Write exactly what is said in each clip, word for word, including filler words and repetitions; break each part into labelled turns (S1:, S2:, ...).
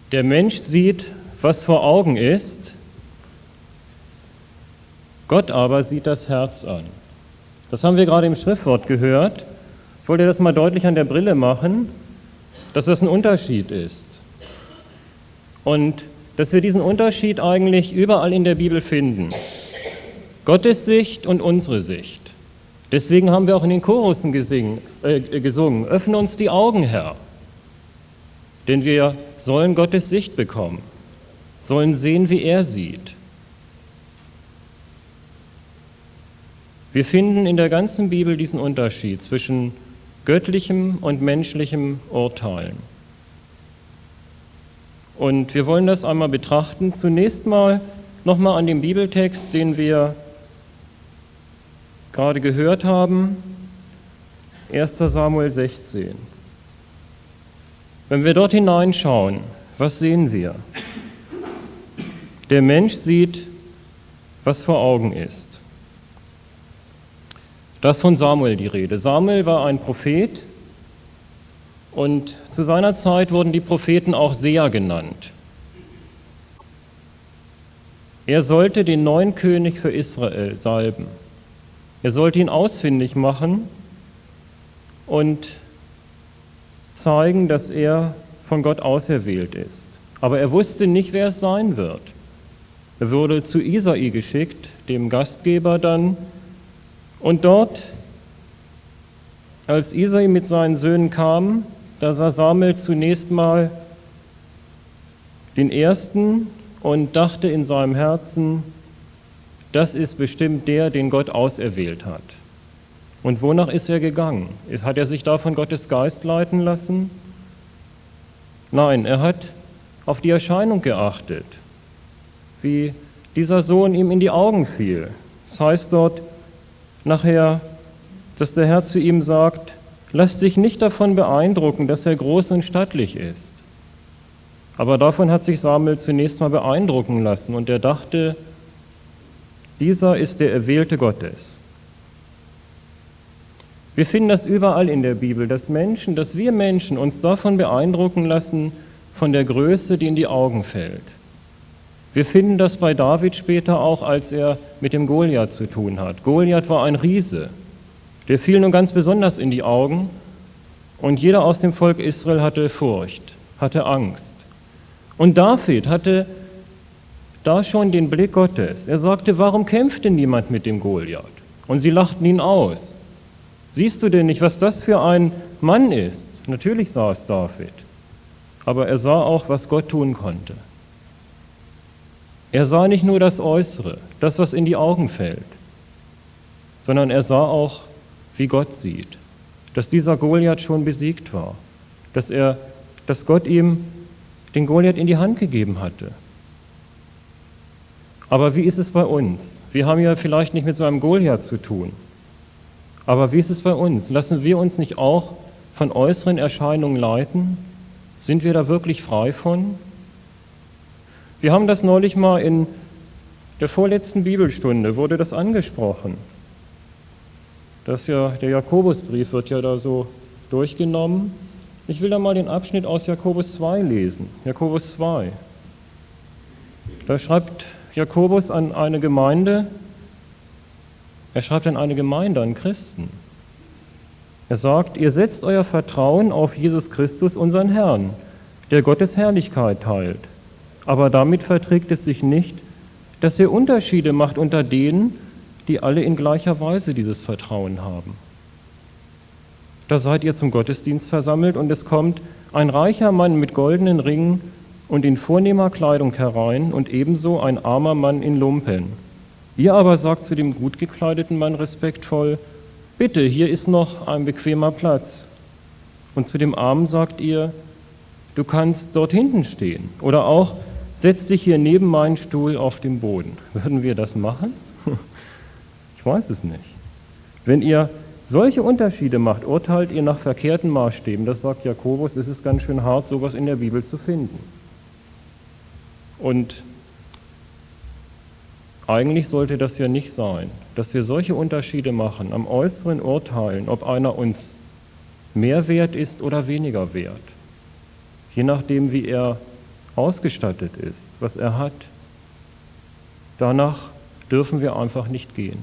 S1: Der Mensch sieht, was vor Augen ist, Gott aber sieht das Herz an. Das haben wir gerade im Schriftwort gehört. Ich wollte das mal deutlich an der Brille machen, dass das ein Unterschied ist. Und dass wir diesen Unterschied eigentlich überall in der Bibel finden. Gottes Sicht und unsere Sicht. Deswegen haben wir auch in den Chorussen gesingen, äh, gesungen, öffne uns die Augen, Herr. Denn wir sollen Gottes Sicht bekommen, sollen sehen, wie er sieht. Wir finden in der ganzen Bibel diesen Unterschied zwischen göttlichem und menschlichem Urteilen. Und wir wollen das einmal betrachten. Zunächst mal nochmal an dem Bibeltext, den wir gerade gehört haben, erster Samuel sechzehn. Wenn wir dort hineinschauen, was sehen wir? Der Mensch sieht, was vor Augen ist. Da ist von Samuel die Rede. Samuel war ein Prophet und zu seiner Zeit wurden die Propheten auch Seher genannt. Er sollte den neuen König für Israel salben. Er sollte ihn ausfindig machen und zeigen, dass er von Gott auserwählt ist. Aber er wusste nicht, wer es sein wird. Er wurde zu Isai geschickt, dem Gastgeber dann, und dort, als Isai mit seinen Söhnen kam, da sah Samuel zunächst mal den ersten und dachte in seinem Herzen, das ist bestimmt der, den Gott auserwählt hat. Und wonach ist er gegangen? Hat er sich da von Gottes Geist leiten lassen? Nein, er hat auf die Erscheinung geachtet, wie dieser Sohn ihm in die Augen fiel. Das heißt dort nachher, dass der Herr zu ihm sagt, lass dich nicht davon beeindrucken, dass er groß und stattlich ist. Aber davon hat sich Samuel zunächst mal beeindrucken lassen und er dachte, dieser ist der Erwählte Gottes. Wir finden das überall in der Bibel, dass Menschen, dass wir Menschen uns davon beeindrucken lassen, von der Größe, die in die Augen fällt. Wir finden das bei David später auch, als er mit dem Goliath zu tun hat. Goliath war ein Riese, der fiel nun ganz besonders in die Augen und jeder aus dem Volk Israel hatte Furcht, hatte Angst. Und David hatte da schon den Blick Gottes. Er sagte, warum kämpft denn niemand mit dem Goliath? Und sie lachten ihn aus. Siehst du denn nicht, was das für ein Mann ist? Natürlich sah es David, aber er sah auch, was Gott tun konnte. Er sah nicht nur das Äußere, das, was in die Augen fällt, sondern er sah auch, wie Gott sieht, dass dieser Goliath schon besiegt war, dass er, dass Gott ihm den Goliath in die Hand gegeben hatte. Aber wie ist es bei uns? Wir haben ja vielleicht nicht mit so einem Goliath zu tun. Aber wie ist es bei uns? Lassen wir uns nicht auch von äußeren Erscheinungen leiten? Sind wir da wirklich frei von? Wir haben das neulich mal in der vorletzten Bibelstunde, wurde das angesprochen. Das ja, der Jakobusbrief wird ja da so durchgenommen. Ich will da mal den Abschnitt aus Jakobus zwei lesen. Jakobus zwei. Da schreibt Jakobus an eine Gemeinde, er schreibt an eine Gemeinde, an Christen. Er sagt, ihr setzt euer Vertrauen auf Jesus Christus, unseren Herrn, der Gottes Herrlichkeit teilt. Aber damit verträgt es sich nicht, dass er Unterschiede macht unter denen, die alle in gleicher Weise dieses Vertrauen haben. Da seid ihr zum Gottesdienst versammelt und es kommt ein reicher Mann mit goldenen Ringen und in vornehmer Kleidung herein und ebenso ein armer Mann in Lumpen. Ihr aber sagt zu dem gut gekleideten Mann respektvoll, bitte, hier ist noch ein bequemer Platz. Und zu dem Armen sagt ihr, du kannst dort hinten stehen. Oder auch, setz dich hier neben meinen Stuhl auf den Boden. Würden wir das machen? Ich weiß es nicht. Wenn ihr solche Unterschiede macht, urteilt ihr nach verkehrten Maßstäben. Das sagt Jakobus, es ist ganz schön hart, sowas in der Bibel zu finden. Und eigentlich sollte das ja nicht sein, dass wir solche Unterschiede machen, am Äußeren urteilen, ob einer uns mehr wert ist oder weniger wert. Je nachdem, wie er ausgestattet ist, was er hat, danach dürfen wir einfach nicht gehen.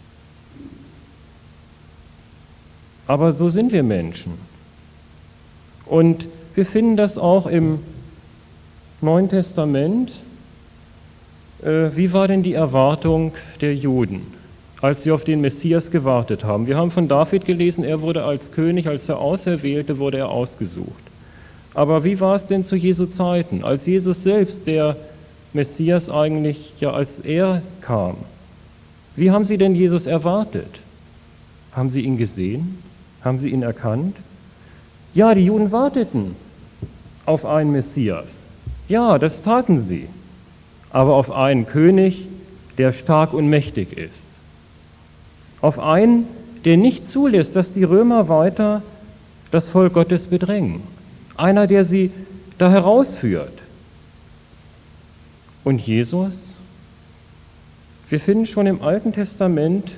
S1: Aber so sind wir Menschen. Und wir finden das auch im Neuen Testament. Äh, wie war denn die Erwartung der Juden, als sie auf den Messias gewartet haben? Wir haben von David gelesen, er wurde als König, als der Auserwählte, wurde er ausgesucht. Aber wie war es denn zu Jesu Zeiten, als Jesus selbst, der Messias eigentlich, ja als er kam? Wie haben sie denn Jesus erwartet? Haben sie ihn gesehen? Haben sie ihn erkannt? Ja, die Juden warteten auf einen Messias. Ja, das taten sie. Aber auf einen König, der stark und mächtig ist. Auf einen, der nicht zulässt, dass die Römer weiter das Volk Gottes bedrängen. Einer, der sie da herausführt. Und Jesus? Wir finden schon im Alten Testament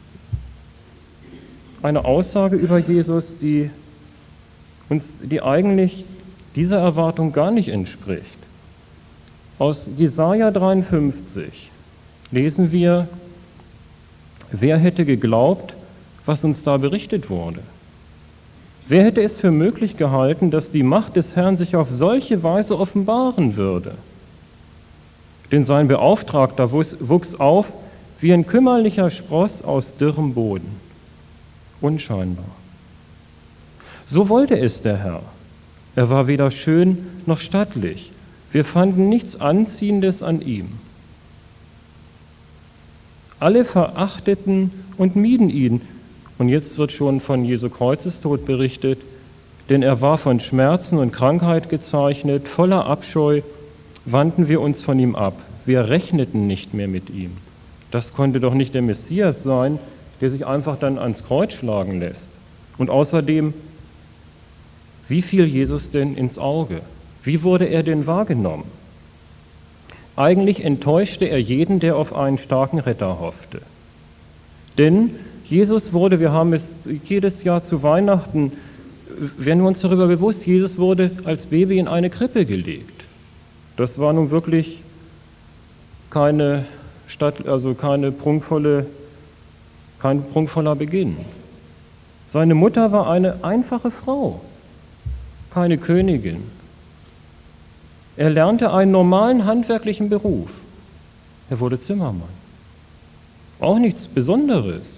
S1: eine Aussage über Jesus, die uns, die eigentlich dieser Erwartung gar nicht entspricht. Aus Jesaja dreiundfünfzig lesen wir: Wer hätte geglaubt, was uns da berichtet wurde? Wer hätte es für möglich gehalten, dass die Macht des Herrn sich auf solche Weise offenbaren würde? Denn sein Beauftragter wuchs auf wie ein kümmerlicher Spross aus dürrem Boden. Unscheinbar. So wollte es der Herr. Er war weder schön noch stattlich. Wir fanden nichts Anziehendes an ihm. Alle verachteten und mieden ihn. Und jetzt wird schon von Jesu Kreuzestod berichtet, denn er war von Schmerzen und Krankheit gezeichnet, voller Abscheu wandten wir uns von ihm ab. Wir rechneten nicht mehr mit ihm. Das konnte doch nicht der Messias sein, der sich einfach dann ans Kreuz schlagen lässt. Und außerdem, wie fiel Jesus denn ins Auge? Wie wurde er denn wahrgenommen? Eigentlich enttäuschte er jeden, der auf einen starken Retter hoffte. Denn Jesus wurde, wir haben es jedes Jahr zu Weihnachten, werden wir uns darüber bewusst, Jesus wurde als Baby in eine Krippe gelegt. Das war nun wirklich keine Stadt, also keine prunkvolle, kein prunkvoller Beginn. Seine Mutter war eine einfache Frau, keine Königin. Er lernte einen normalen handwerklichen Beruf. Er wurde Zimmermann. Auch nichts Besonderes.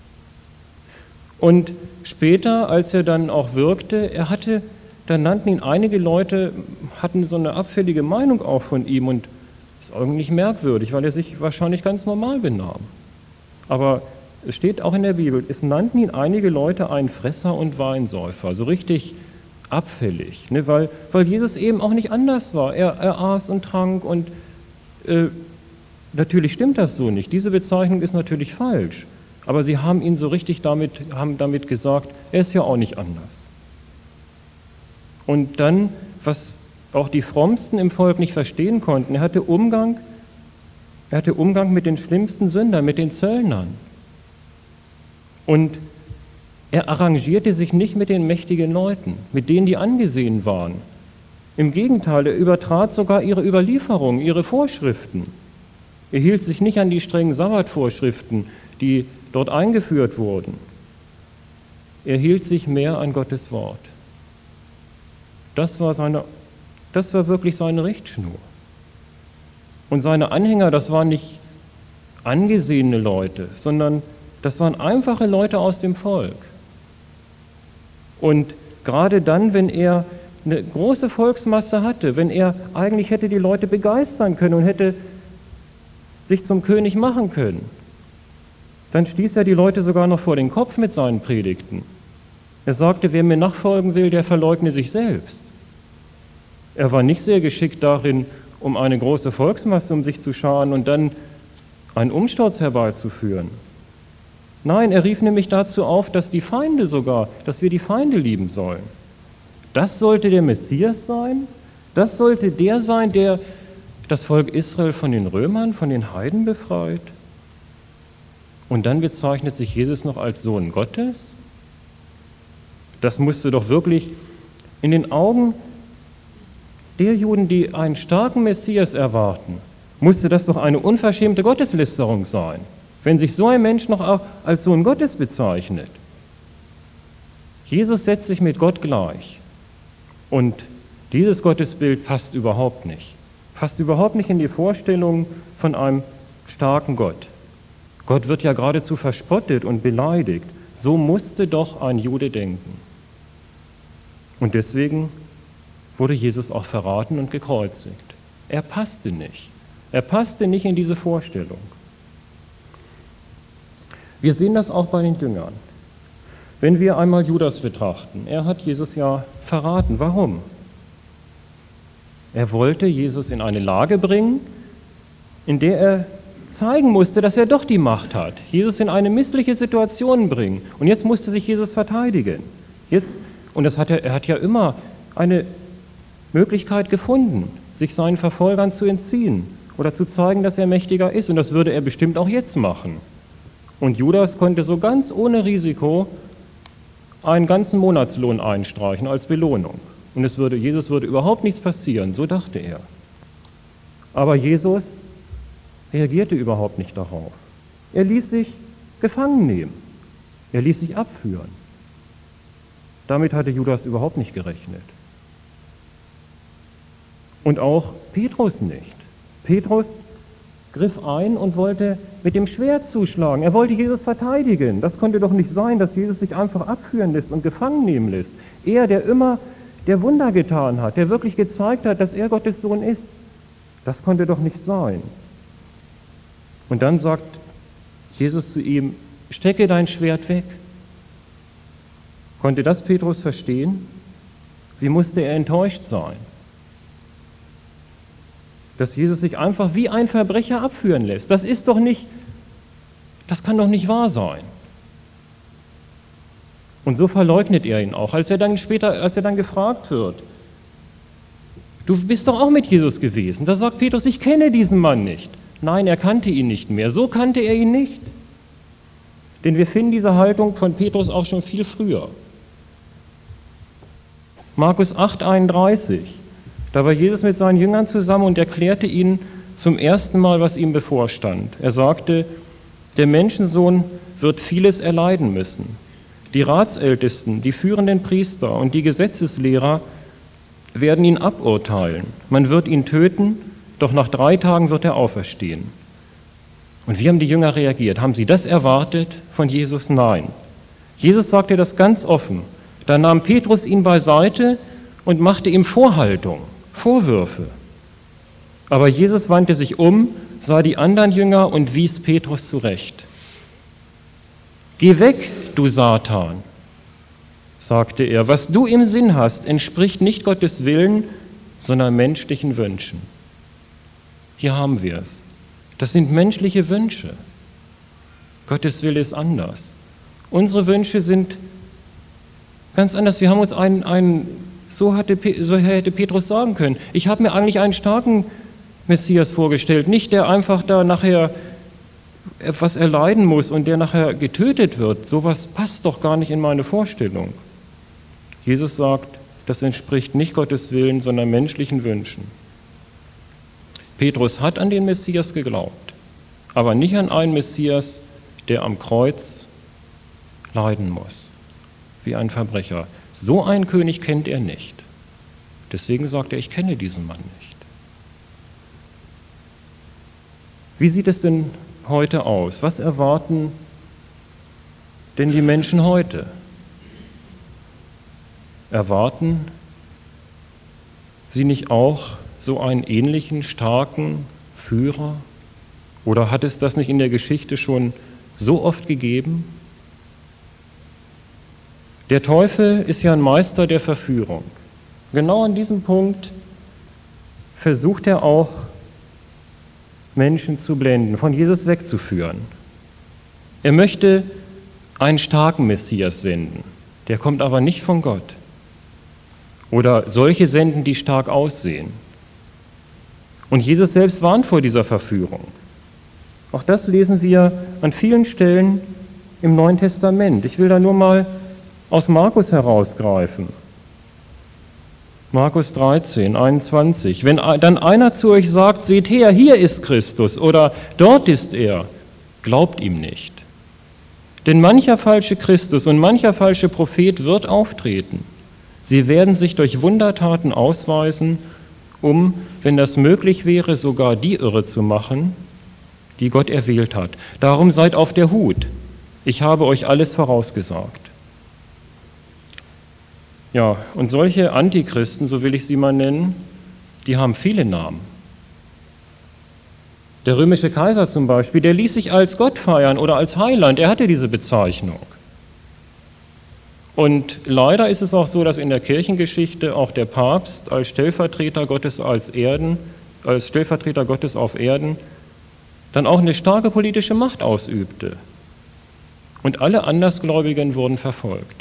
S1: Und später, als er dann auch wirkte, er hatte, da nannten ihn einige Leute, hatten so eine abfällige Meinung auch von ihm und das ist eigentlich merkwürdig, weil er sich wahrscheinlich ganz normal benahm. Aber es steht auch in der Bibel, es nannten ihn einige Leute einen Fresser und Weinsäufer, so richtig abfällig, ne? weil, weil Jesus eben auch nicht anders war. Er, er aß und trank und äh, natürlich stimmt das so nicht. Diese Bezeichnung ist natürlich falsch. Aber sie haben ihn so richtig damit, haben damit gesagt, er ist ja auch nicht anders. Und dann, was auch die Frommsten im Volk nicht verstehen konnten, er hatte Umgang, er hatte Umgang mit den schlimmsten Sündern, mit den Zöllnern. Und er arrangierte sich nicht mit den mächtigen Leuten, mit denen, die angesehen waren. Im Gegenteil, er übertrat sogar ihre Überlieferungen, ihre Vorschriften. Er hielt sich nicht an die strengen Sabbatvorschriften, die dort eingeführt wurden. Er hielt sich mehr an Gottes Wort. Das war seine, das war wirklich seine Richtschnur. Und seine Anhänger, das waren nicht angesehene Leute, sondern das waren einfache Leute aus dem Volk. Und gerade dann, wenn er eine große Volksmasse hatte, wenn er eigentlich hätte die Leute begeistern können und hätte sich zum König machen können, dann stieß er die Leute sogar noch vor den Kopf mit seinen Predigten. Er sagte, wer mir nachfolgen will, der verleugne sich selbst. Er war nicht sehr geschickt darin, um eine große Volksmasse um sich zu scharen und dann einen Umsturz herbeizuführen. Nein, er rief nämlich dazu auf, dass die Feinde sogar, dass wir die Feinde lieben sollen. Das sollte der Messias sein? Das sollte der sein, der das Volk Israel von den Römern, von den Heiden befreit? Und dann bezeichnet sich Jesus noch als Sohn Gottes? Das musste doch wirklich in den Augen der Juden, die einen starken Messias erwarten, musste das doch eine unverschämte Gotteslästerung sein, wenn sich so ein Mensch noch als Sohn Gottes bezeichnet. Jesus setzt sich mit Gott gleich und dieses Gottesbild passt überhaupt nicht. Passt überhaupt nicht in die Vorstellung von einem starken Gott. Gott wird ja geradezu verspottet und beleidigt. So musste doch ein Jude denken. Und deswegen wurde Jesus auch verraten und gekreuzigt. Er passte nicht. Er passte nicht in diese Vorstellung. Wir sehen das auch bei den Jüngern. Wenn wir einmal Judas betrachten, er hat Jesus ja verraten. Warum? Er wollte Jesus in eine Lage bringen, in der er zeigen musste, dass er doch die Macht hat. Jesus in eine missliche Situation bringen. Und jetzt musste sich Jesus verteidigen. Jetzt, und das hat er, er hat ja immer eine Möglichkeit gefunden, sich seinen Verfolgern zu entziehen oder zu zeigen, dass er mächtiger ist. Und das würde er bestimmt auch jetzt machen. Und Judas konnte so ganz ohne Risiko einen ganzen Monatslohn einstreichen als Belohnung. Und es würde, Jesus würde überhaupt nichts passieren, so dachte er. Aber Jesus reagierte überhaupt nicht darauf. Er ließ sich gefangen nehmen. Er ließ sich abführen. Damit hatte Judas überhaupt nicht gerechnet. Und auch Petrus nicht. Petrus griff ein und wollte mit dem Schwert zuschlagen. Er wollte Jesus verteidigen. Das konnte doch nicht sein, dass Jesus sich einfach abführen lässt und gefangen nehmen lässt. Er, der immer der Wunder getan hat, der wirklich gezeigt hat, dass er Gottes Sohn ist. Das konnte doch nicht sein. Und dann sagt Jesus zu ihm, stecke dein Schwert weg. Konnte das Petrus verstehen? Wie musste er enttäuscht sein? Dass Jesus sich einfach wie ein Verbrecher abführen lässt. Das ist doch nicht, das kann doch nicht wahr sein. Und so verleugnet er ihn auch, als er dann später, als er dann gefragt wird, du bist doch auch mit Jesus gewesen. Da sagt Petrus, ich kenne diesen Mann nicht. Nein, er kannte ihn nicht mehr. So kannte er ihn nicht. Denn wir finden diese Haltung von Petrus auch schon viel früher. Markus acht, einunddreißig. Da war Jesus mit seinen Jüngern zusammen und erklärte ihnen zum ersten Mal, was ihm bevorstand. Er sagte, der Menschensohn wird vieles erleiden müssen. Die Ratsältesten, die führenden Priester und die Gesetzeslehrer werden ihn aburteilen. Man wird ihn töten, doch nach drei Tagen wird er auferstehen. Und wie haben die Jünger reagiert? Haben sie das erwartet von Jesus? Nein. Jesus sagte das ganz offen. Da nahm Petrus ihn beiseite und machte ihm Vorhaltung, Vorwürfe. Aber Jesus wandte sich um, sah die anderen Jünger und wies Petrus zurecht. Geh weg, du Satan, sagte er. Was du im Sinn hast, entspricht nicht Gottes Willen, sondern menschlichen Wünschen. Hier haben wir es. Das sind menschliche Wünsche. Gottes Wille ist anders. Unsere Wünsche sind ganz anders. Wir haben uns einen, einen so, hatte, so hätte Petrus sagen können, ich habe mir eigentlich einen starken Messias vorgestellt, nicht der einfach da nachher etwas erleiden muss und der nachher getötet wird. Sowas passt doch gar nicht in meine Vorstellung. Jesus sagt, das entspricht nicht Gottes Willen, sondern menschlichen Wünschen. Petrus hat an den Messias geglaubt, aber nicht an einen Messias, der am Kreuz leiden muss, wie ein Verbrecher. So einen König kennt er nicht. Deswegen sagt er, ich kenne diesen Mann nicht. Wie sieht es denn heute aus? Was erwarten denn die Menschen heute? Erwarten sie nicht auch so einen ähnlichen, starken Führer? Oder hat es das nicht in der Geschichte schon so oft gegeben? Der Teufel ist ja ein Meister der Verführung. Genau an diesem Punkt versucht er auch, Menschen zu blenden, von Jesus wegzuführen. Er möchte einen starken Messias senden, der kommt aber nicht von Gott. Oder solche senden, die stark aussehen. Und Jesus selbst warnt vor dieser Verführung. Auch das lesen wir an vielen Stellen im Neuen Testament. Ich will da nur mal aus Markus herausgreifen. Markus dreizehn, einundzwanzig. Wenn dann einer zu euch sagt, seht her, hier ist Christus oder dort ist er, glaubt ihm nicht. Denn mancher falsche Christus und mancher falsche Prophet wird auftreten. Sie werden sich durch Wundertaten ausweisen, um, wenn das möglich wäre, sogar die irre zu machen, die Gott erwählt hat. Darum seid auf der Hut. Ich habe euch alles vorausgesagt. Ja, und solche Antichristen, so will ich sie mal nennen, die haben viele Namen. Der römische Kaiser zum Beispiel, der ließ sich als Gott feiern oder als Heiland, er hatte diese Bezeichnung. Und leider ist es auch so, dass in der Kirchengeschichte auch der Papst als Stellvertreter Gottes als Erden, als Stellvertreter Gottes auf Erden, dann auch eine starke politische Macht ausübte. Und alle Andersgläubigen wurden verfolgt.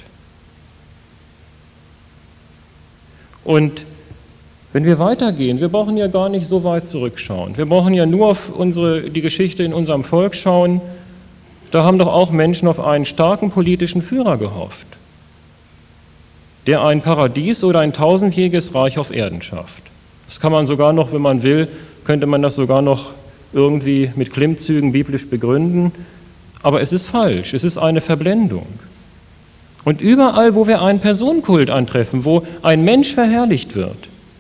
S1: Und wenn wir weitergehen, wir brauchen ja gar nicht so weit zurückschauen. Wir brauchen ja nur auf unsere, die Geschichte in unserem Volk schauen. Da haben doch auch Menschen auf einen starken politischen Führer gehofft, der ein Paradies oder ein tausendjähriges Reich auf Erden schafft. Das kann man sogar noch, wenn man will, könnte man das sogar noch irgendwie mit Klimmzügen biblisch begründen. Aber es ist falsch, es ist eine Verblendung. Und überall, wo wir einen Personenkult antreffen, wo ein Mensch verherrlicht wird,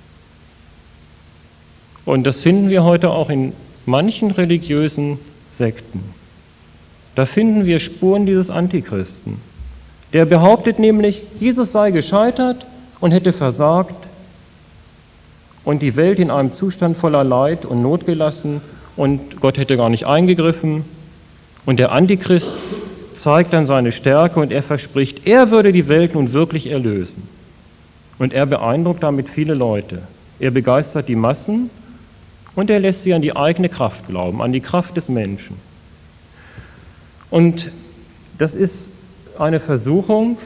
S1: und das finden wir heute auch in manchen religiösen Sekten, da finden wir Spuren dieses Antichristen. Der behauptet nämlich, Jesus sei gescheitert und hätte versagt und die Welt in einem Zustand voller Leid und Not gelassen und Gott hätte gar nicht eingegriffen. Und der Antichrist zeigt dann seine Stärke und er verspricht, er würde die Welt nun wirklich erlösen. Und er beeindruckt damit viele Leute. Er begeistert die Massen und er lässt sie an die eigene Kraft glauben, an die Kraft des Menschen. Und das ist eine Versuchung,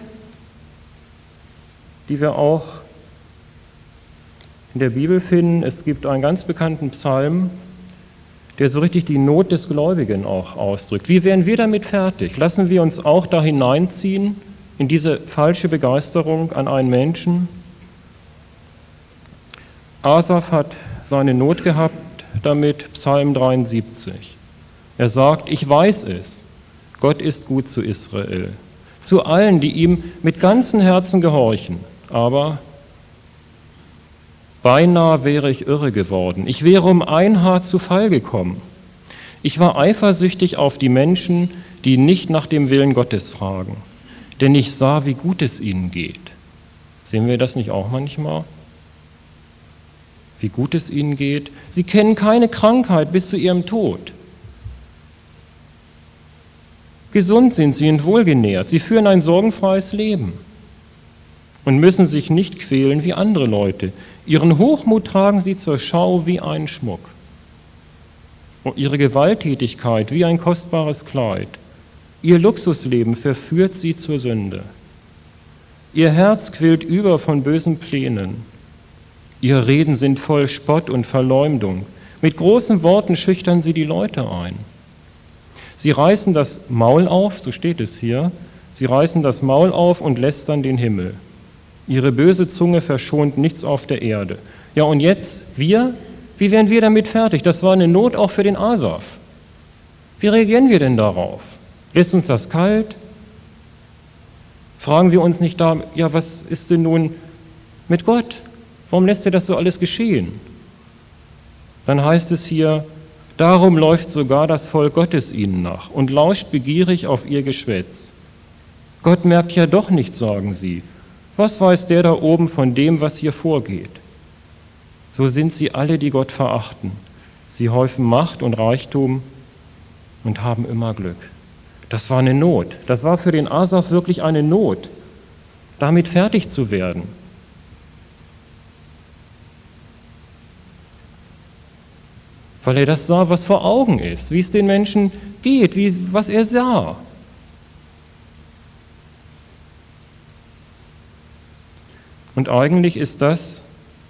S1: die wir auch in der Bibel finden. Es gibt einen ganz bekannten Psalm, der so richtig die Not des Gläubigen auch ausdrückt. Wie werden wir damit fertig? Lassen wir uns auch da hineinziehen in diese falsche Begeisterung an einen Menschen? Asaf hat seine Not gehabt damit, Psalm dreiundsiebzig. Er sagt, ich weiß es, Gott ist gut zu Israel, zu allen, die ihm mit ganzem Herzen gehorchen, aber beinahe wäre ich irre geworden. Ich wäre um ein Haar zu Fall gekommen. Ich war eifersüchtig auf die Menschen, die nicht nach dem Willen Gottes fragen, denn ich sah, wie gut es ihnen geht. Sehen wir das nicht auch manchmal? Wie gut es ihnen geht? Sie kennen keine Krankheit bis zu ihrem Tod. Gesund sind sie und wohlgenährt. Sie führen ein sorgenfreies Leben und müssen sich nicht quälen wie andere Leute. Ihren Hochmut tragen sie zur Schau wie einen Schmuck. Und ihre Gewalttätigkeit wie ein kostbares Kleid. Ihr Luxusleben verführt sie zur Sünde. Ihr Herz quillt über von bösen Plänen. Ihre Reden sind voll Spott und Verleumdung. Mit großen Worten schüchtern sie die Leute ein. Sie reißen das Maul auf, so steht es hier, sie reißen das Maul auf und lästern den Himmel. Ihre böse Zunge verschont nichts auf der Erde. Ja, und jetzt, wir, wie werden wir damit fertig? Das war eine Not auch für den Asaf. Wie reagieren wir denn darauf? Lässt uns das kalt? Fragen wir uns nicht da, ja, was ist denn nun mit Gott? Warum lässt er das so alles geschehen? Dann heißt es hier, darum läuft sogar das Volk Gottes ihnen nach und lauscht begierig auf ihr Geschwätz. Gott merkt ja doch nicht, sagen sie. Was weiß der da oben von dem, was hier vorgeht? So sind sie alle, die Gott verachten. Sie häufen Macht und Reichtum und haben immer Glück. Das war eine Not. Das war für den Asaf wirklich eine Not, damit fertig zu werden. Weil er das sah, was vor Augen ist, wie es den Menschen geht, wie, was er sah. Und eigentlich ist das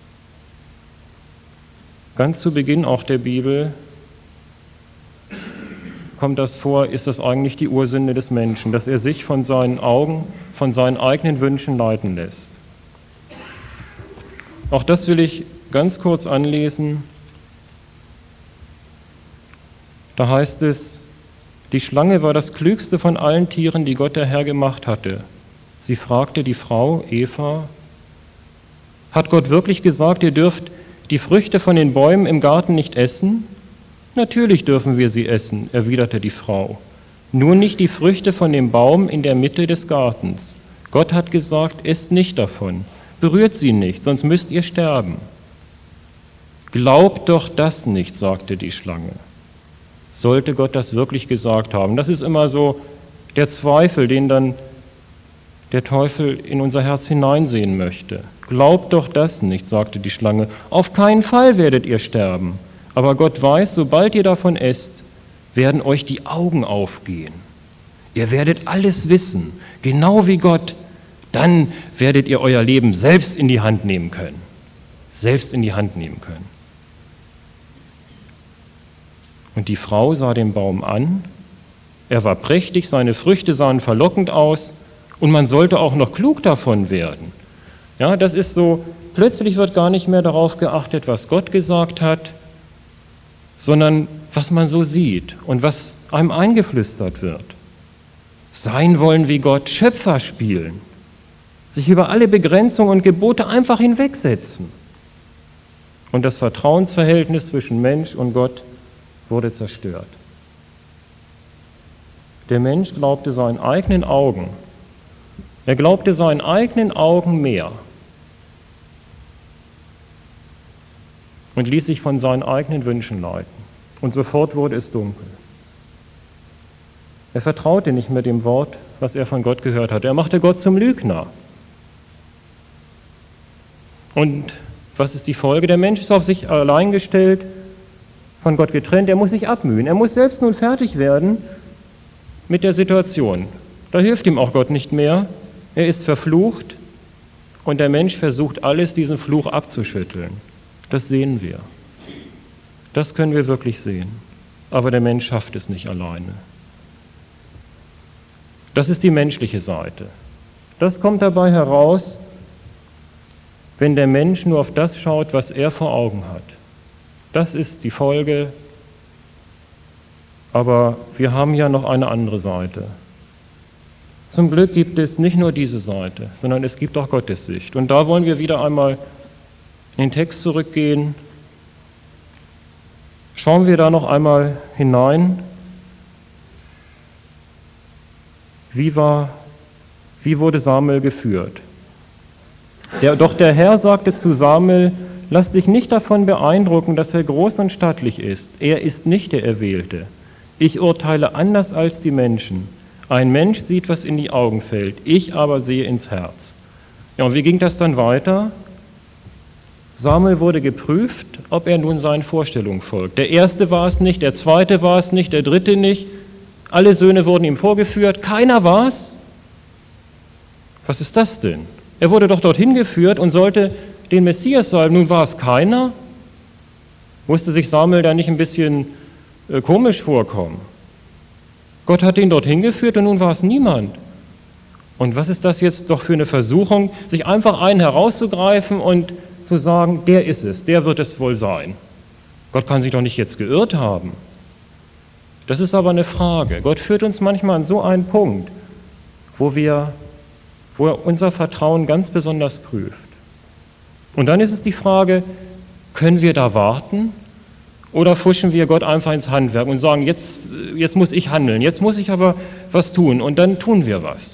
S1: ganz zu Beginn auch der Bibel, kommt das vor, ist das eigentlich die Ursünde des Menschen, dass er sich von seinen Augen, von seinen eigenen Wünschen leiten lässt. Auch das will ich ganz kurz anlesen. Da heißt es, die Schlange war das klügste von allen Tieren, die Gott der Herr gemacht hatte. Sie fragte die Frau, Eva, hat Gott wirklich gesagt, ihr dürft die Früchte von den Bäumen im Garten nicht essen? Natürlich dürfen wir sie essen, erwiderte die Frau. Nur nicht die Früchte von dem Baum in der Mitte des Gartens. Gott hat gesagt, esst nicht davon, berührt sie nicht, sonst müsst ihr sterben. Glaubt doch das nicht, sagte die Schlange. Sollte Gott das wirklich gesagt haben? Das ist immer so der Zweifel, den dann der Teufel in unser Herz hineinsehen möchte. Glaubt doch das nicht, sagte die Schlange. Auf keinen Fall werdet ihr sterben. Aber Gott weiß, sobald ihr davon esst, werden euch die Augen aufgehen. Ihr werdet alles wissen, genau wie Gott. Dann werdet ihr euer Leben selbst in die Hand nehmen können. Selbst in die Hand nehmen können. Und die Frau sah den Baum an. Er war prächtig, seine Früchte sahen verlockend aus und man sollte auch noch klug davon werden. Ja, das ist so, plötzlich wird gar nicht mehr darauf geachtet, was Gott gesagt hat, sondern was man so sieht und was einem eingeflüstert wird. Sein wollen wie Gott, Schöpfer spielen, sich über alle Begrenzungen und Gebote einfach hinwegsetzen. Und das Vertrauensverhältnis zwischen Mensch und Gott wurde zerstört. Der Mensch glaubte seinen eigenen Augen. Er glaubte seinen eigenen Augen mehr und ließ sich von seinen eigenen Wünschen leiten. Und sofort wurde es dunkel. Er vertraute nicht mehr dem Wort, was er von Gott gehört hatte. Er machte Gott zum Lügner. Und was ist die Folge? Der Mensch ist auf sich allein gestellt, von Gott getrennt. Er muss sich abmühen. Er muss selbst nun fertig werden mit der Situation. Da hilft ihm auch Gott nicht mehr. Er ist verflucht und der Mensch versucht alles, diesen Fluch abzuschütteln. Das sehen wir. Das können wir wirklich sehen. Aber der Mensch schafft es nicht alleine. Das ist die menschliche Seite. Das kommt dabei heraus, wenn der Mensch nur auf das schaut, was er vor Augen hat. Das ist die Folge. Aber wir haben ja noch eine andere Seite. Zum Glück gibt es nicht nur diese Seite, sondern es gibt auch Gottes Sicht. Und da wollen wir wieder einmal in den Text zurückgehen. Schauen wir da noch einmal hinein. Wie war, wie wurde Samuel geführt? Der, doch der Herr sagte zu Samuel, lass dich nicht davon beeindrucken, dass er groß und stattlich ist. Er ist nicht der Erwählte. Ich urteile anders als die Menschen. Ein Mensch sieht, was in die Augen fällt. Ich aber sehe ins Herz. Ja, und wie ging das dann weiter? Samuel wurde geprüft, ob er nun seinen Vorstellungen folgt. Der erste war es nicht, der zweite war es nicht, der dritte nicht. Alle Söhne wurden ihm vorgeführt, keiner war es. Was ist das denn? Er wurde doch dorthin geführt und sollte den Messias salben. Nun war es keiner. Musste sich Samuel da nicht ein bisschen äh, komisch vorkommen? Gott hat ihn dorthin geführt und nun war es niemand. Und was ist das jetzt doch für eine Versuchung, sich einfach einen herauszugreifen und zu sagen, der ist es, der wird es wohl sein. Gott kann sich doch nicht jetzt geirrt haben. Das ist aber eine Frage. Gott führt uns manchmal an so einen Punkt, wo wir, wo er unser Vertrauen ganz besonders prüft. Und dann ist es die Frage, können wir da warten oder fuschen wir Gott einfach ins Handwerk und sagen, jetzt, jetzt muss ich handeln, jetzt muss ich aber was tun und dann tun wir was.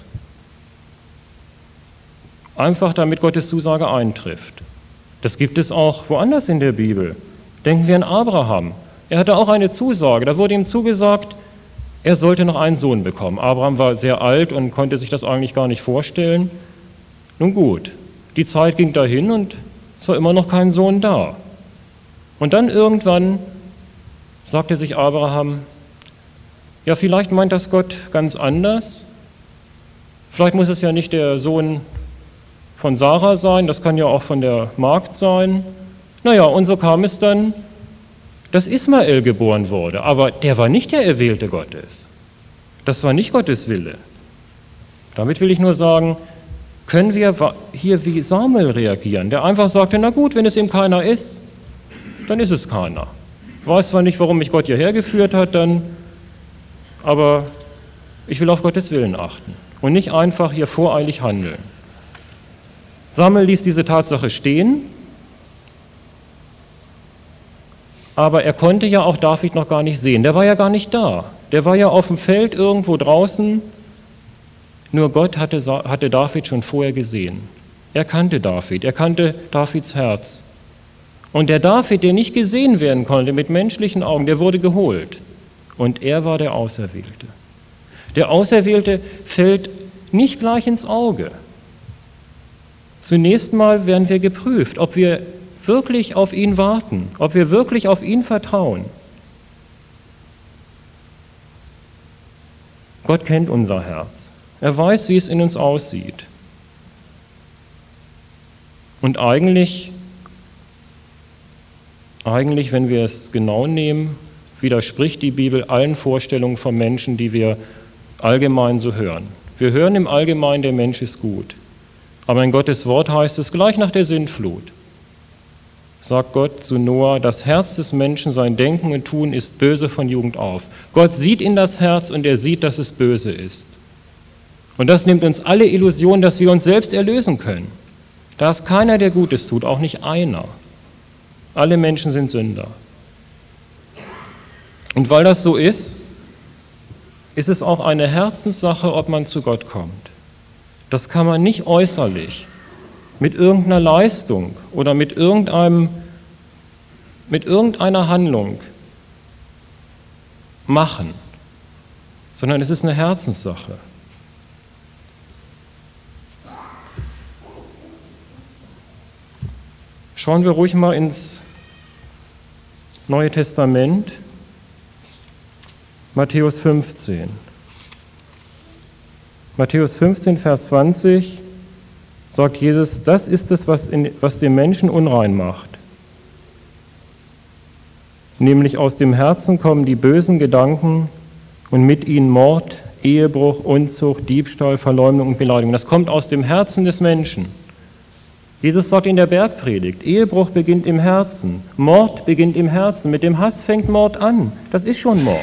S1: Einfach damit Gottes Zusage eintrifft. Das gibt es auch woanders in der Bibel. Denken wir an Abraham. Er hatte auch eine Zusage. Da wurde ihm zugesagt, er sollte noch einen Sohn bekommen. Abraham war sehr alt und konnte sich das eigentlich gar nicht vorstellen. Nun gut, die Zeit ging dahin und es war immer noch kein Sohn da. Und dann irgendwann sagte sich Abraham, ja, vielleicht meint das Gott ganz anders. Vielleicht muss es ja nicht der Sohn von Sarah sein, das kann ja auch von der Magd sein. Naja, und so kam es dann, dass Ismael geboren wurde. Aber der war nicht der Erwählte Gottes. Das war nicht Gottes Wille. Damit will ich nur sagen, können wir hier wie Samuel reagieren, der einfach sagte, na gut, wenn es ihm keiner ist, dann ist es keiner. Ich weiß zwar nicht, warum mich Gott hierher geführt hat, dann, aber ich will auf Gottes Willen achten und nicht einfach hier voreilig handeln. Samuel ließ diese Tatsache stehen, aber er konnte ja auch David noch gar nicht sehen. Der war ja gar nicht da. Der war ja auf dem Feld irgendwo draußen. Nur Gott hatte, hatte David schon vorher gesehen. Er kannte David, er kannte Davids Herz. Und der David, der nicht gesehen werden konnte mit menschlichen Augen, der wurde geholt. Und er war der Auserwählte. Der Auserwählte fällt nicht gleich ins Auge. Zunächst mal werden wir geprüft, ob wir wirklich auf ihn warten, ob wir wirklich auf ihn vertrauen. Gott kennt unser Herz. Er weiß, wie es in uns aussieht. Und eigentlich, eigentlich, wenn wir es genau nehmen, widerspricht die Bibel allen Vorstellungen von Menschen, die wir allgemein so hören. Wir hören im Allgemeinen, der Mensch ist gut. Aber in Gottes Wort heißt es, gleich nach der Sintflut, sagt Gott zu Noah, das Herz des Menschen, sein Denken und Tun ist böse von Jugend auf. Gott sieht in das Herz und er sieht, dass es böse ist. Und das nimmt uns alle Illusionen, dass wir uns selbst erlösen können. Da ist keiner, der Gutes tut, auch nicht einer. Alle Menschen sind Sünder. Und weil das so ist, ist es auch eine Herzenssache, ob man zu Gott kommt. Das kann man nicht äußerlich mit irgendeiner Leistung oder mit irgendeinem, mit irgendeiner Handlung machen, sondern es ist eine Herzenssache. Schauen wir ruhig mal ins Neue Testament, Matthäus fünfzehn. Matthäus fünfzehn, Vers zwanzig sagt Jesus, das ist es, was, in, was den Menschen unrein macht. Nämlich aus dem Herzen kommen die bösen Gedanken und mit ihnen Mord, Ehebruch, Unzucht, Diebstahl, Verleumdung und Beleidigung. Das kommt aus dem Herzen des Menschen. Jesus sagt in der Bergpredigt, Ehebruch beginnt im Herzen, Mord beginnt im Herzen, mit dem Hass fängt Mord an. Das ist schon Mord.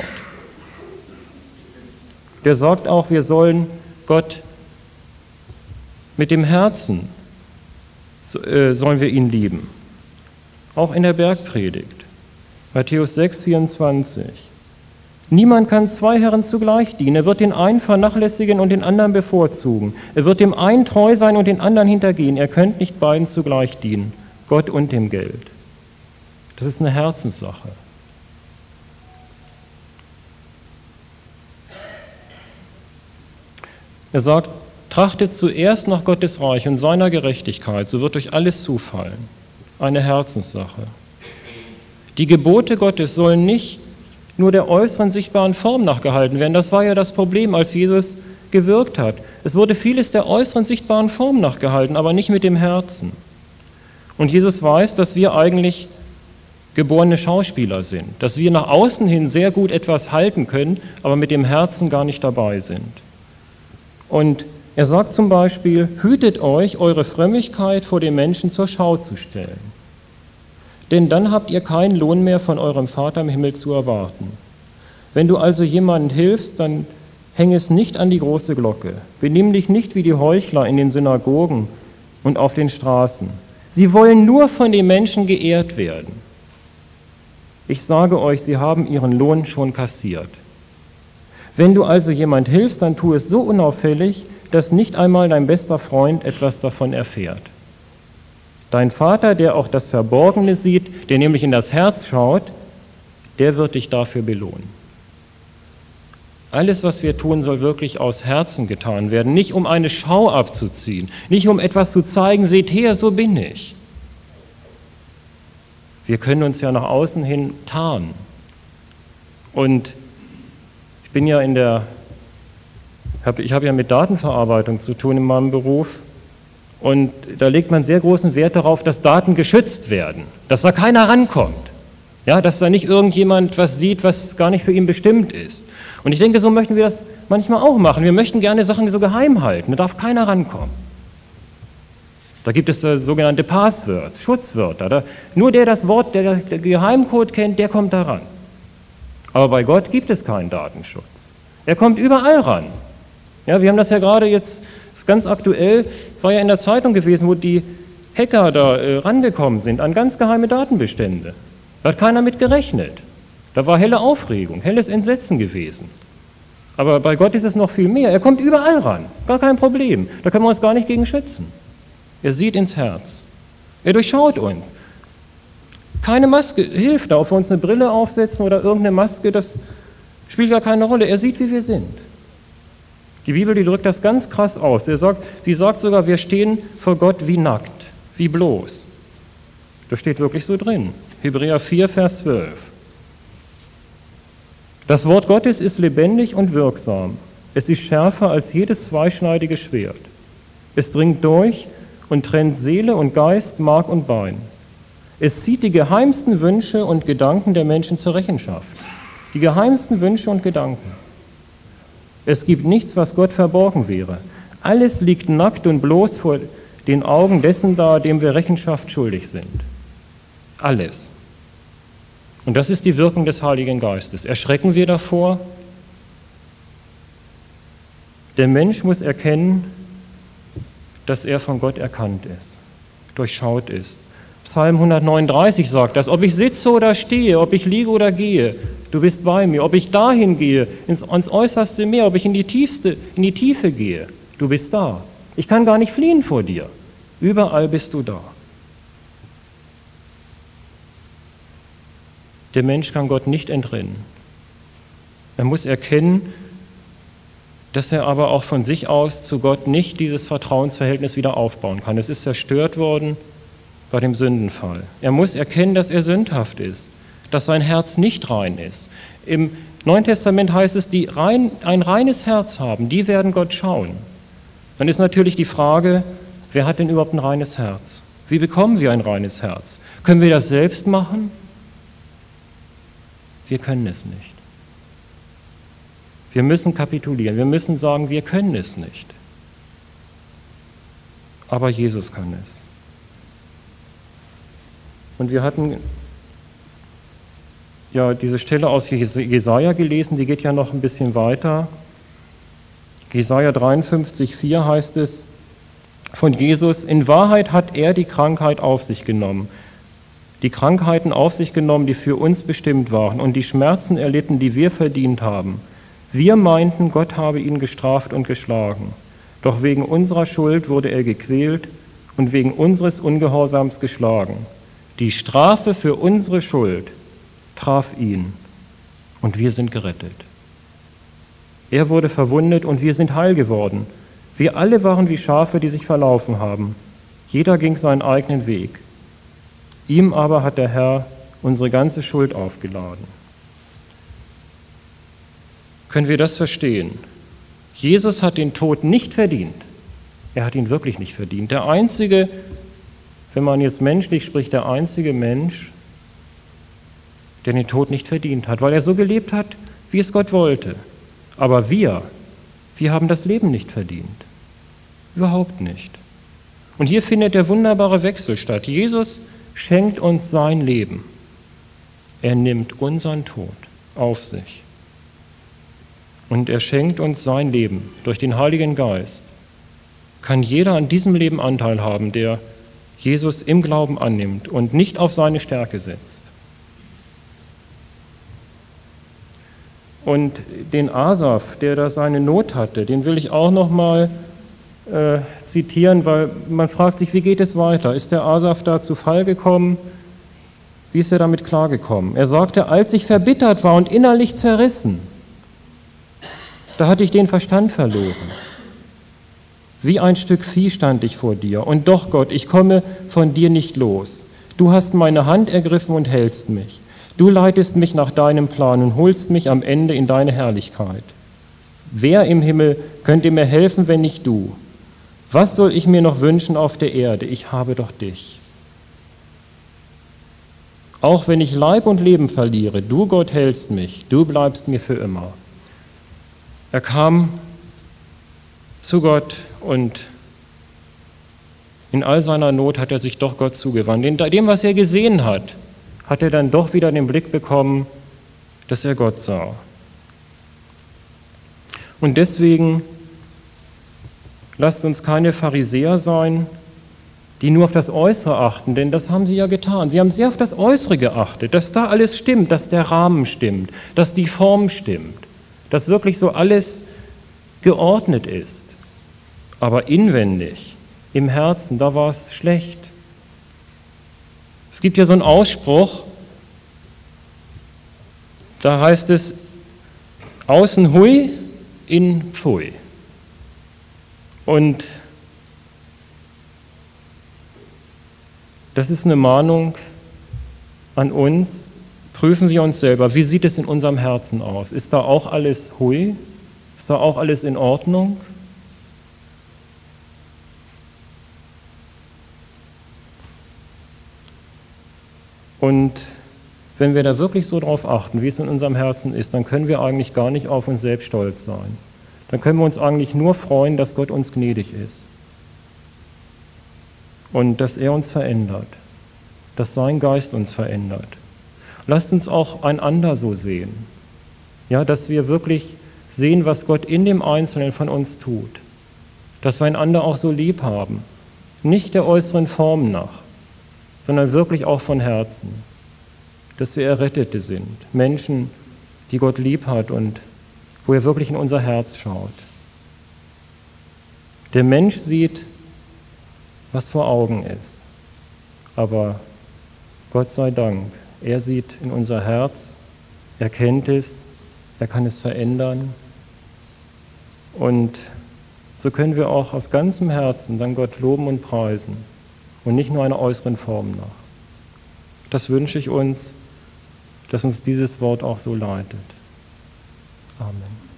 S1: Der sagt auch, wir sollen Gott mit dem Herzen, äh, sollen wir ihn lieben. Auch in der Bergpredigt, Matthäus sechs, vierundzwanzig. Niemand kann zwei Herren zugleich dienen. Er wird den einen vernachlässigen und den anderen bevorzugen. Er wird dem einen treu sein und den anderen hintergehen. Er könnt nicht beiden zugleich dienen, Gott und dem Geld. Das ist eine Herzenssache. Er sagt, trachtet zuerst nach Gottes Reich und seiner Gerechtigkeit, so wird euch alles zufallen. Eine Herzenssache. Die Gebote Gottes sollen nicht nur der äußeren sichtbaren Form nachgehalten werden. Das war ja das Problem, als Jesus gewirkt hat. Es wurde vieles der äußeren sichtbaren Form nachgehalten, aber nicht mit dem Herzen. Und Jesus weiß, dass wir eigentlich geborene Schauspieler sind, dass wir nach außen hin sehr gut etwas halten können, aber mit dem Herzen gar nicht dabei sind. Und er sagt zum Beispiel, hütet euch, eure Frömmigkeit vor den Menschen zur Schau zu stellen. Denn dann habt ihr keinen Lohn mehr von eurem Vater im Himmel zu erwarten. Wenn du also jemandem hilfst, dann häng es nicht an die große Glocke. Benimm dich nicht wie die Heuchler in den Synagogen und auf den Straßen. Sie wollen nur von den Menschen geehrt werden. Ich sage euch, sie haben ihren Lohn schon kassiert. Wenn du also jemand hilfst, dann tu es so unauffällig, dass nicht einmal dein bester Freund etwas davon erfährt. Dein Vater, der auch das Verborgene sieht, der nämlich in das Herz schaut, der wird dich dafür belohnen. Alles, was wir tun, soll wirklich aus Herzen getan werden, nicht um eine Schau abzuziehen, nicht um etwas zu zeigen, seht her, so bin ich. Wir können uns ja nach außen hin tarnen. Und ich bin ja in der, ich habe ja mit Datenverarbeitung zu tun in meinem Beruf. Und da legt man sehr großen Wert darauf, dass Daten geschützt werden, dass da keiner rankommt, ja, dass da nicht irgendjemand was sieht, was gar nicht für ihn bestimmt ist. Und ich denke, so möchten wir das manchmal auch machen. Wir möchten gerne Sachen so geheim halten, da darf keiner rankommen. Da gibt es äh, sogenannte Passwords, Schutzwörter. Da, nur der das Wort, der, der Geheimcode kennt, der kommt da ran. Aber bei Gott gibt es keinen Datenschutz. Er kommt überall ran. Ja, wir haben das ja gerade jetzt, das ist ganz aktuell, war ja in der Zeitung gewesen, wo die Hacker da äh, rangekommen sind an ganz geheime Datenbestände. Da hat keiner mit gerechnet. Da war helle Aufregung, helles Entsetzen gewesen. Aber bei Gott ist es noch viel mehr. Er kommt überall ran, gar kein Problem. Da können wir uns gar nicht gegen schützen. Er sieht ins Herz. Er durchschaut uns. Keine Maske hilft da, ob wir uns eine Brille aufsetzen oder irgendeine Maske, das spielt gar keine Rolle. Er sieht, wie wir sind. Die Bibel, die drückt das ganz krass aus. Er sagt, sie sagt sogar, wir stehen vor Gott wie nackt, wie bloß. Das steht wirklich so drin. Hebräer vier, Vers zwölf. Das Wort Gottes ist lebendig und wirksam. Es ist schärfer als jedes zweischneidige Schwert. Es dringt durch und trennt Seele und Geist, Mark und Bein. Es zieht die geheimsten Wünsche und Gedanken der Menschen zur Rechenschaft. Die geheimsten Wünsche und Gedanken. Es gibt nichts, was Gott verborgen wäre. Alles liegt nackt und bloß vor den Augen dessen da, dem wir Rechenschaft schuldig sind. Alles. Und das ist die Wirkung des Heiligen Geistes. Erschrecken wir davor? Der Mensch muss erkennen, dass er von Gott erkannt ist, durchschaut ist. Psalm hundertneununddreißig sagt das, ob ich sitze oder stehe, ob ich liege oder gehe, du bist bei mir. Ob ich dahin gehe, ins, ans äußerste Meer, ob ich in die, tiefste, in die Tiefe gehe, du bist da. Ich kann gar nicht fliehen vor dir. Überall bist du da. Der Mensch kann Gott nicht entrinnen. Er muss erkennen, dass er aber auch von sich aus zu Gott nicht dieses Vertrauensverhältnis wieder aufbauen kann. Es ist zerstört worden bei dem Sündenfall. Er muss erkennen, dass er sündhaft ist, dass sein Herz nicht rein ist. Im Neuen Testament heißt es, die rein, ein reines Herz haben, die werden Gott schauen. Dann ist natürlich die Frage, wer hat denn überhaupt ein reines Herz? Wie bekommen wir ein reines Herz? Können wir das selbst machen? Wir können es nicht. Wir müssen kapitulieren, wir müssen sagen, wir können es nicht. Aber Jesus kann es. Und wir hatten ja diese Stelle aus Jesaja gelesen, die geht ja noch ein bisschen weiter. Jesaja dreiundfünfzig, vier heißt es von Jesus, in Wahrheit hat er die Krankheit auf sich genommen, die Krankheiten auf sich genommen, die für uns bestimmt waren und die Schmerzen erlitten, die wir verdient haben. Wir meinten, Gott habe ihn gestraft und geschlagen. Doch wegen unserer Schuld wurde er gequält und wegen unseres Ungehorsams geschlagen. Die Strafe für unsere Schuld traf ihn und wir sind gerettet. Er wurde verwundet und wir sind heil geworden. Wir alle waren wie Schafe, die sich verlaufen haben. Jeder ging seinen eigenen Weg. Ihm aber hat der Herr unsere ganze Schuld aufgeladen. Können wir das verstehen? Jesus hat den Tod nicht verdient. Er hat ihn wirklich nicht verdient. Der einzige, wenn man jetzt menschlich spricht, der einzige Mensch, der den Tod nicht verdient hat, weil er so gelebt hat, wie es Gott wollte. Aber wir, wir haben das Leben nicht verdient. Überhaupt nicht. Und hier findet der wunderbare Wechsel statt. Jesus schenkt uns sein Leben. Er nimmt unseren Tod auf sich. Und er schenkt uns sein Leben durch den Heiligen Geist. Kann jeder an diesem Leben Anteil haben, der Jesus im Glauben annimmt und nicht auf seine Stärke setzt. Und den Asaf, der da seine Not hatte, den will ich auch noch mal äh, zitieren, weil man fragt sich, wie geht es weiter? Ist der Asaf da zu Fall gekommen? Wie ist er damit klargekommen? Er sagte, als ich verbittert war und innerlich zerrissen, da hatte ich den Verstand verloren. Wie ein Stück Vieh stand ich vor dir. Und doch, Gott, ich komme von dir nicht los. Du hast meine Hand ergriffen und hältst mich. Du leitest mich nach deinem Plan und holst mich am Ende in deine Herrlichkeit. Wer im Himmel könnte mir helfen, wenn nicht du? Was soll ich mir noch wünschen auf der Erde? Ich habe doch dich. Auch wenn ich Leib und Leben verliere, du, Gott, hältst mich. Du bleibst mir für immer. Er kam zu Gott und In all seiner Not hat er sich doch Gott zugewandt. In dem, was er gesehen hat, hat er dann doch wieder den Blick bekommen, dass er Gott sah. Und deswegen lasst uns keine Pharisäer sein, die nur auf das Äußere achten, denn das haben sie ja getan. Sie haben sehr auf das Äußere geachtet, dass da alles stimmt, dass der Rahmen stimmt, dass die Form stimmt, dass wirklich so alles geordnet ist. Aber inwendig, im Herzen, da war es schlecht. Es gibt ja so einen Ausspruch, da heißt es, außen hui, in pfui. Und das ist eine Mahnung an uns. Prüfen wir uns selber. Wie sieht es in unserem Herzen aus? Ist da auch alles hui? Ist da auch alles in Ordnung? Und wenn wir da wirklich so drauf achten, wie es in unserem Herzen ist, dann können wir eigentlich gar nicht auf uns selbst stolz sein. Dann können wir uns eigentlich nur freuen, dass Gott uns gnädig ist. Und dass er uns verändert, dass sein Geist uns verändert. Lasst uns auch einander so sehen, ja, dass wir wirklich sehen, was Gott in dem Einzelnen von uns tut, dass wir einander auch so lieb haben, nicht der äußeren Form nach, sondern wirklich auch von Herzen, dass wir Errettete sind, Menschen, die Gott lieb hat und wo er wirklich in unser Herz schaut. Der Mensch sieht, was vor Augen ist. Aber Gott sei Dank, er sieht in unser Herz, er kennt es, er kann es verändern. Und so können wir auch aus ganzem Herzen dann Gott loben und preisen und nicht nur einer äußeren Form nach. Das wünsche ich uns, dass uns dieses Wort auch so leitet. Amen.